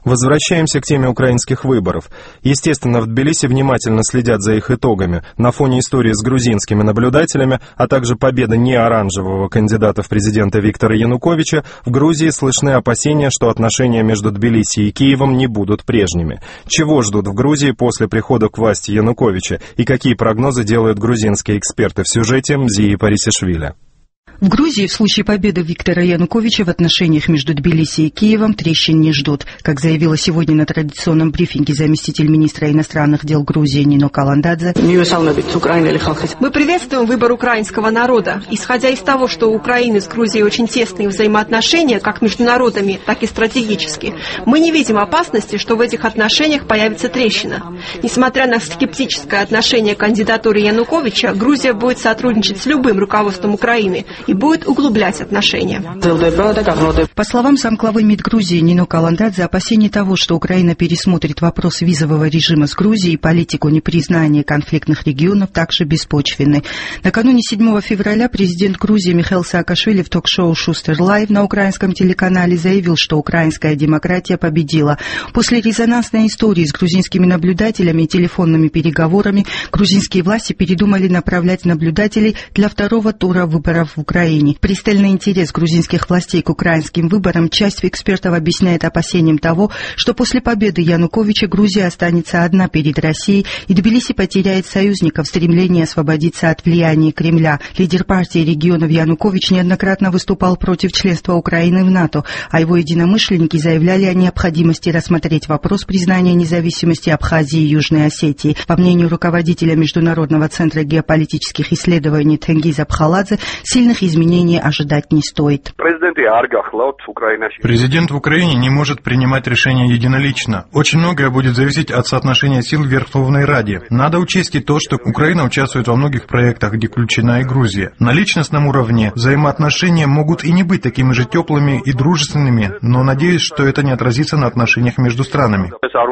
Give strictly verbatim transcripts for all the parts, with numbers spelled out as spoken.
Возвращаемся к теме украинских выборов. Естественно, в Тбилиси внимательно следят за их итогами. На фоне истории с грузинскими наблюдателями, а также победы неоранжевого кандидата в президенты Виктора Януковича, в Грузии слышны опасения, что отношения между Тбилиси и Киевом не будут прежними. Чего ждут в Грузии после прихода к власти Януковича и какие прогнозы делают грузинские эксперты в сюжете Мзии Парисишвили. В Грузии в случае победы Виктора Януковича в отношениях между Тбилиси и Киевом трещин не ждут. Как заявила сегодня на традиционном брифинге заместитель министра иностранных дел Грузии Нино Каландадзе, мы приветствуем выбор украинского народа. Исходя из того, что у Украины с Грузией очень тесные взаимоотношения, как между народами, так и стратегически, мы не видим опасности, что в этих отношениях появится трещина. Несмотря на скептическое отношение к кандидатуре Януковича, Грузия будет сотрудничать с любым руководством Украины и будет углублять отношения. По словам замглавы МИД Грузии Нино Каландадзе, опасения того, что Украина пересмотрит вопрос визового режима с Грузией и политику непризнания конфликтных регионов, также беспочвенны. Накануне седьмого февраля президент Грузии Михаил Саакашвили в ток-шоу «Шустер Лайв» на украинском телеканале заявил, что украинская демократия победила. После резонансной истории с грузинскими наблюдателями и телефонными переговорами грузинские власти передумали направлять наблюдателей для второго тура выборов в Украине. Пристальный интерес грузинских властей к украинским выборам часть экспертов объясняет опасением того, что после победы Януковича Грузия останется одна перед Россией, и Тбилиси потеряет союзников в стремлении освободиться от влияния Кремля. Лидер партии регионов Янукович неоднократно выступал против членства Украины в НАТО, а его единомышленники заявляли о необходимости рассмотреть вопрос признания независимости Абхазии и Южной Осетии. По мнению руководителя Международного центра геополитических исследований Тенгиза Пхаладзе, сильных изменений ожидать не стоит. Президент в Украине не может принимать решения единолично. Очень многое будет зависеть от соотношения сил в Верховной Раде. Надо учесть и то, что Украина участвует во многих проектах, где включена и Грузия. На личностном уровне взаимоотношения могут и не быть такими же теплыми и дружественными, но надеюсь, что это не отразится на отношениях между странами.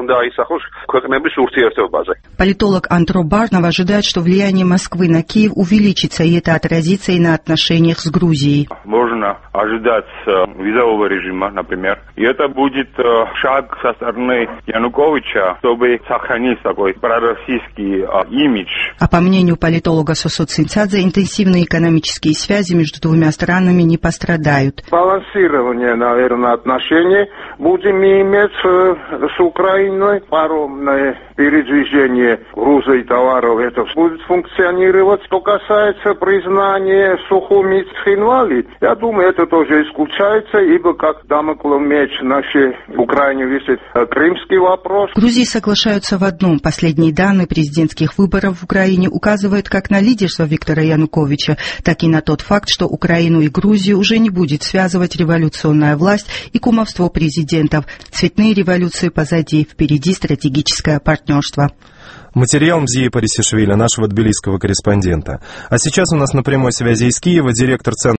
Политолог Антро Барнов ожидает, что влияние Москвы на Киев увеличится, и это отразится и на отношениях с Грузией. Можно ожидать визового режима, например, и это будет шаг со стороны Януковича, чтобы сохранить такой пророссийский имидж. А по мнению политолога Сосо Цинцадзе, интенсивные экономические связи между двумя странами не пострадают. Балансирование, наверное, отношений будем иметь с Украиной. Паромное передвижение груза и товаров, это будет функционировать. Что касается признания Сухумицкой инвалид, я думаю, это тоже исключается, ибо как дамоклов меч нашей Украине висит крымский вопрос. В Грузии соглашаются в одном. Последние данные президентских выборов в Украине указывают как на лидерство Виктора Януковича, так и на тот факт, что Украину и Грузию уже не будет связывать революционная власть и кумовство президентов. Цветные революции позади, впереди стратегическое партнерство. Материал Мзии Парисишвили, нашего тбилисского корреспондента. А сейчас у нас на прямой связи из Киева директор Центра